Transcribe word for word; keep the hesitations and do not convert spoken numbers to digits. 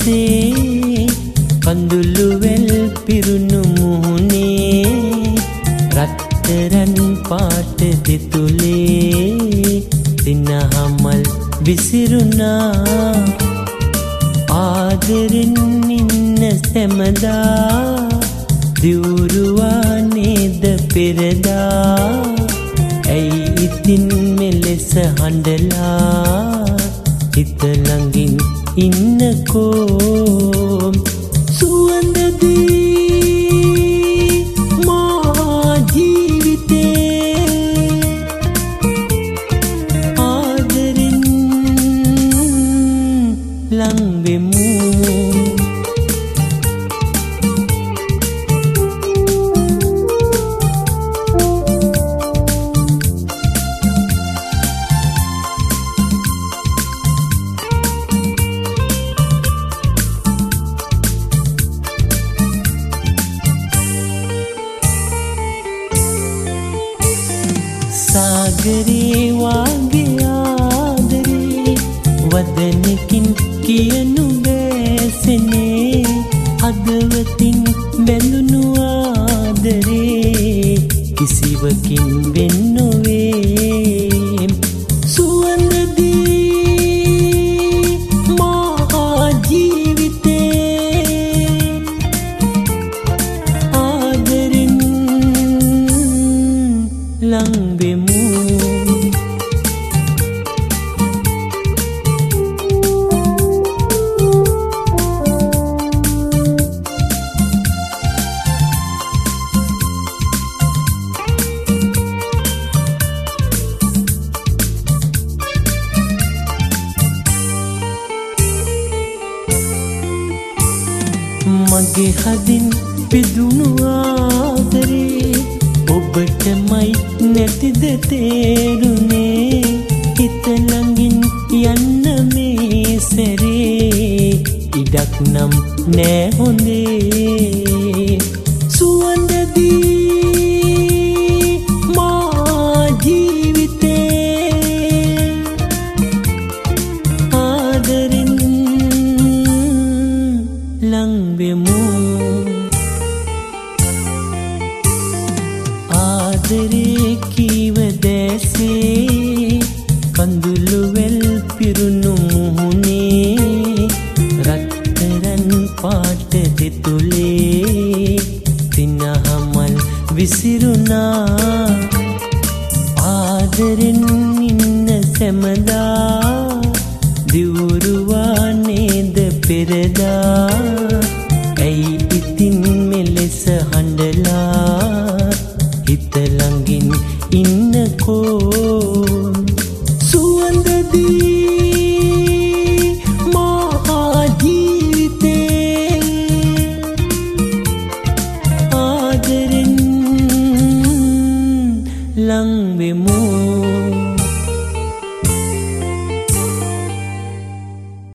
දැසේ කඳුළු වෙල් පිරුණු මුහුණේ රත්තරන් පාට දෙතුලේ දිනහමල් විසිරුණා ආදරෙන් ඉන්න සැමදා දිවුරුවා නේද පෙරදා ඇයි ඉතින් මෙලෙස හඬලා හිත ළඟින් ඉන්නකෝ සුවඳදී මා ජීවිතේ ආදරෙන් ලං වෙමු සාගරේ වාගේ ආදරේ වදනකින් කියනු බැසනේ හදවතින් බැඳුණු ආදරේ කිසිවකින් වෙන් නොවේ සුවඳදී මා ජීවිතේ ආදරෙන් ලං වෙමු මගේ හදින් පිදුණු ආදරේ ඔබටමයි නැතිද තේරුනේ හිත ළඟින් යන්න මේ සැරේ ඉඩක් නම් නෑ හොඳේ සුවඳදී මා ජීවිතේ ආදරෙන් ලං වෙමු ආදරේ කීව දැසේ කඳුළු වෙල් පිරුණු මුහුණේ රත්තරන් පාට දෙතුලේ දිනහමල් විසිරුණා ආදරෙන් ඉන්න සැමදා දිවුරුවා නේද පෙරදා ඇයි ඉතින් මෙලෙස හඬලා හිත ළඟින් ඉන්නකෝ සුවඳදී මා ජීවිතේ ආදරෙන් ලං වෙමු